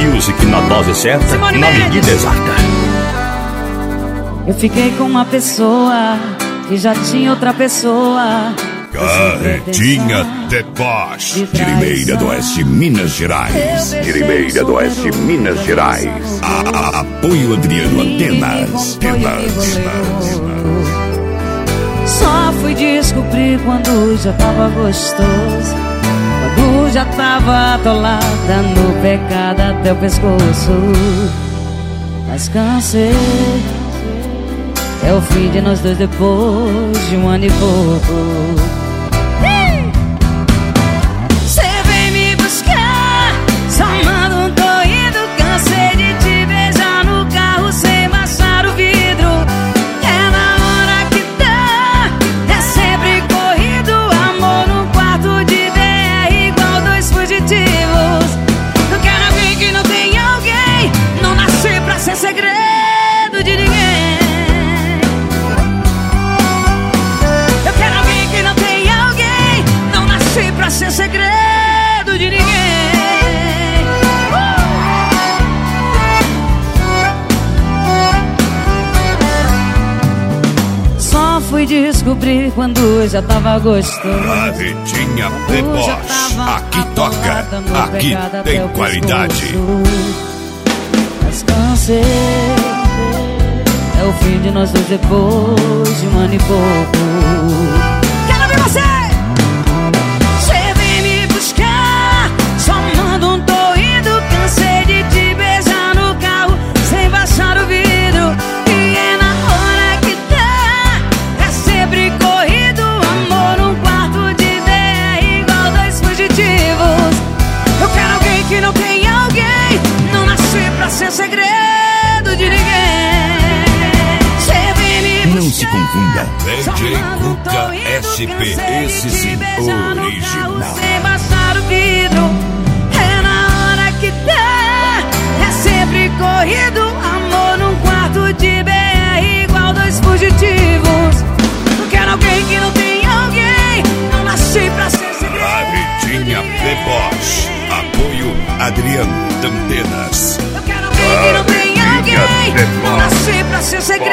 Music na dose certa, na medida exata. Eu fiquei com uma pessoa que já tinha outra pessoa. Carretinha Deboche, de Limeira do Oeste, Minas Gerais. De Limeira do Oeste, Minas Gerais. Apoio Adriano Antenas. Só fui descobrir quando já tava gostoso, quando já tava atolada no pecado até o pescoço. Mas cansei, é o fim de nós dois depois de 1 ano e pouco. Cê vem me buscar, só manda um tô indo. Cansei de te beijar no carro sem baixar o vidro. É na hora que dá, é sempre corrido. Amor no quarto de DR igual 2 fugitivos. Não quero alguém que não tem alguém, não nasci pra ser segredo de ninguém. Pra ser segredo de ninguém. Só fui descobrir quando já tava gostoso. Carretinha Deboche, aqui toca, aqui tem qualidade. Mas cansei, é o fim de nós dois depois de 1 ano e pouco. Quero ver você! Ser segredo de ninguém. Não se confunda. DJ Cuca SP, esse sim, original. Sem baixar o vidro. É na hora que dá, é sempre corrido. Amor num quarto de BR igual 2 fugitivos. Não quero alguém que não tem alguém, não nasci pra ser segredo. Carretinha Deboche, apoio Adriano Antenas. Que não tem alguém, não nasci pra ser segredo.